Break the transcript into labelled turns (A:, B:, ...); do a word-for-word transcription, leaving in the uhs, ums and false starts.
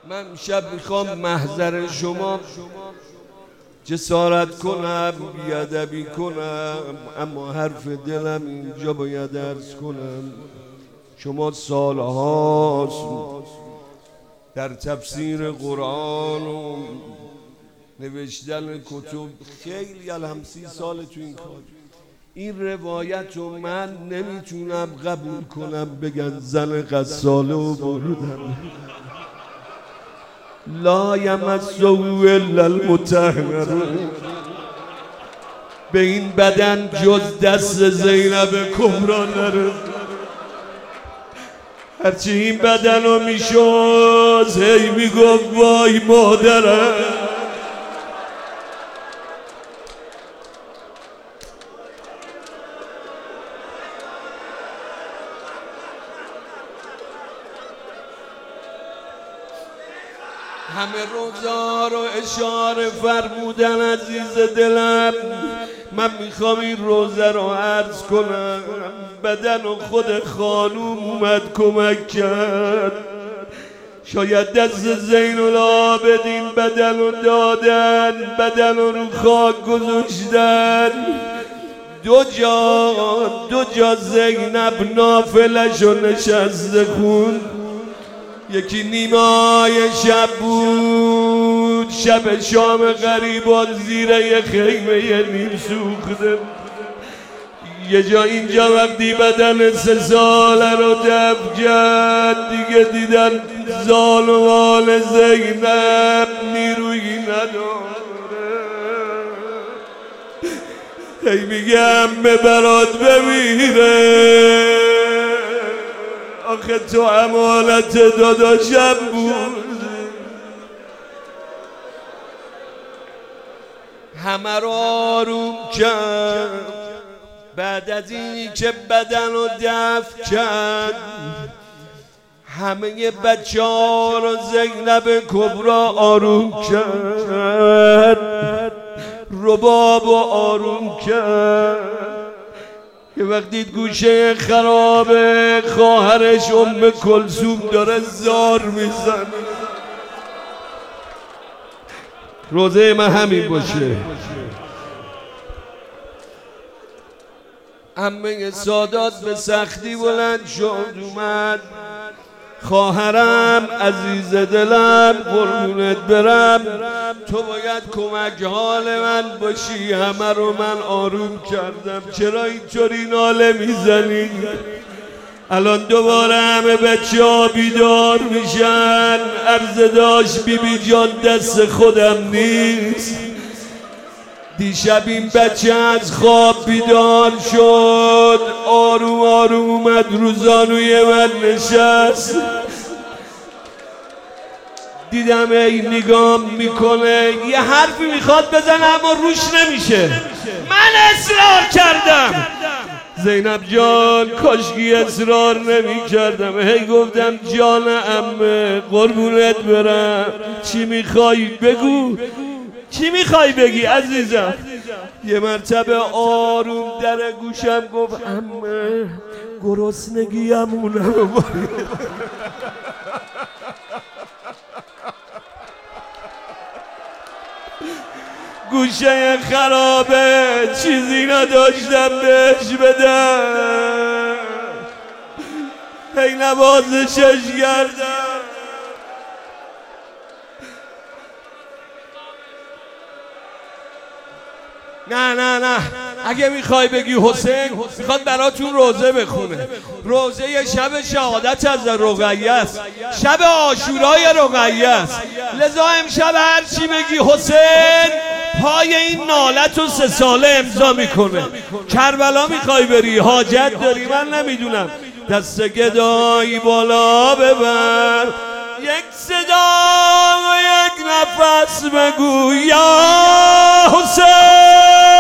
A: من شب میخوام محضر شما جسارت کنم، بیادبی کنم، اما حرف دلم اینجا باید عرض کنم. شما سالهاست در تفسیر قرآن و نوشتن کتب، خیلی الهم سی سال تو این کار، این روایت رو من نمیتونم قبول کنم بگن زن غساله و بردن لا یمسه الا المطهرون. به این بدن جز دست زینب کبرا نره. هرچی این بدن رو میشد هی میگفت وای مادرم. همه روزا رو اشاره فرمودن عزیز دلم، من میخوام این روزه رو عرض کنم. بدن و خود خانوم اومد کمک کرد، شاید دست زین العابدین بدن رو دادن، بدن رو رو خاک گذاشتن. دو جا دو جا زینب نافلش رو نشسته خون. یکی نیمای شب بود، شب شام غریبان زیر یه خیمه یه نیم سوخته. یه جا اینجا وقتی بدن سه ساله رو دفن کرد، دیگه دیدن زال و وال زینب نیرویی نداره. هی میگم به برات بمیره، آخه تو امانت داداشم بود. همه رو آروم کرد بعد از این که بدن رو دفن کرد. همه بچه ها رو زینب کبرا آروم کرد، رباب رو آروم کرد. که وقتی گوشه خرابه خواهرش ام کلثوم داره زار میزنه. روزه من همین باشه. عمه سادات به سختی بلند شد اومد. خواهرم عزیز دلم قربونت برم، تو باید کمک حال من باشی. همه رو من آروم کردم. چرا اینطوری ناله میزنی؟ الان دوباره همه بچه ها بیدار میشن. عرض داشت بی بی جان دست خودم نیست. دیشب این بچه از خواب بیدار شد، آروم آروم اومد رو زانوی من نشست. دیدم ای نگام میکنه، یه حرفی میخواد بزنه اما روش نمیشه. من اصرار کردم زینب جان کاشکی اصرار نمی کردم. هی گفتم جان عمه قربونت برم، چی میخوای بگو، چی میخوای بگی عزیزم. یه مرتبه آروم در گوشم گفت عمه گرسنگیمونه. گوشه خرابه چیزی نداشتم بهش بدم. هی نوازشش کردم. نه نه نه اگه میخوای بگی حسین میخواد براتون روزه بخونه. روزه شب شهادت از رقیه است، شب عاشورای رقیه است. لذا امشب هر چی بگی حسین پای این نالت و سه ساله امضا میکنه. کربلا میخوای بری، حاجت داری، من نمیدونم، دست گدایی بالا ببر، یک صدا و یک نفس بگو یا حسین.